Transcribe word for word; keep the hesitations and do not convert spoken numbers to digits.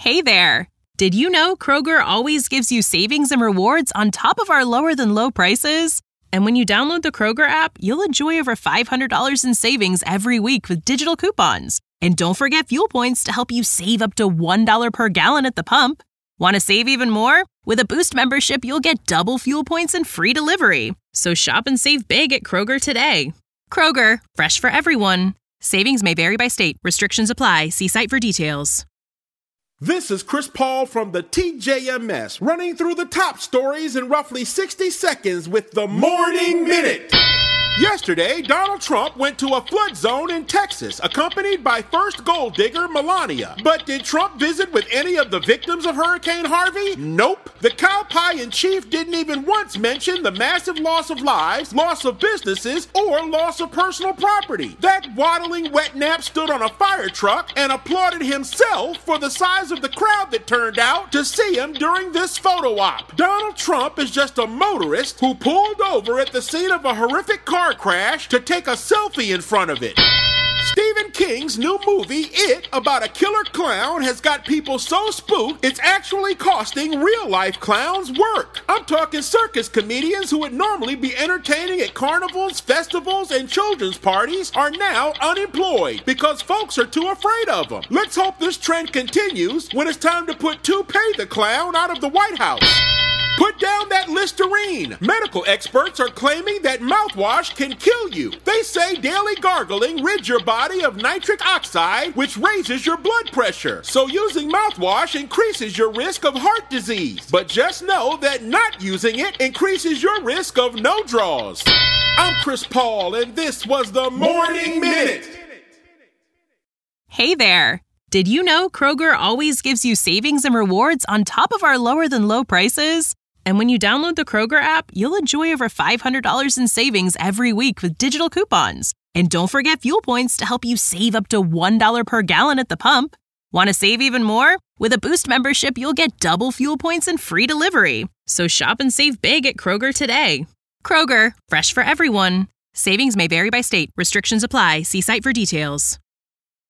Hey there! Did you know Kroger always gives you savings and rewards on top of our lower-than-low prices? And when you download the Kroger app, you'll enjoy over five hundred dollars in savings every week with digital coupons. And don't forget fuel points to help you save up to one dollar per gallon at the pump. Want to save even more? With a Boost membership, you'll get double fuel points and free delivery. So shop and save big at Kroger today. Kroger, fresh for everyone. Savings may vary by state. Restrictions apply. See site for details. This is Chris Paul from the T J M S, running through the top stories in roughly sixty seconds with the Morning Minute. Yesterday, Donald Trump went to a flood zone in Texas, accompanied by first gold digger Melania. But did Trump visit with any of the victims of Hurricane Harvey? Nope. The cow pie in chief didn't even once mention the massive loss of lives, loss of businesses, or loss of personal property. That waddling wet nap stood on a fire truck and applauded himself for the size of the crowd that turned out to see him during this photo op. Donald Trump is just a motorist who pulled over at the scene of a horrific car crash to take a selfie in front of it. Stephen King's new movie, It, about a killer clown has got people so spooked it's actually costing real-life clowns work. I'm talking circus comedians who would normally be entertaining at carnivals, festivals, and children's parties are now unemployed because folks are too afraid of them. Let's hope this trend continues when it's time to put Toupee the Clown out of the White House. Put down that Listerine. Medical experts are claiming that mouthwash can kill you. They say daily gargling rids your body of nitric oxide, which raises your blood pressure. So using mouthwash increases your risk of heart disease. But just know that not using it increases your risk of no draws. I'm Chris Paul, and this was the Morning Minute. Hey there! Did you know Kroger always gives you savings and rewards on top of our lower-than-low prices? And when you download the Kroger app, you'll enjoy over five hundred dollars in savings every week with digital coupons. And don't forget fuel points to help you save up to one dollar per gallon at the pump. Want to save even more? With a Boost membership, you'll get double fuel points and free delivery. So shop and save big at Kroger today. Kroger, fresh for everyone. Savings may vary by state. Restrictions apply. See site for details.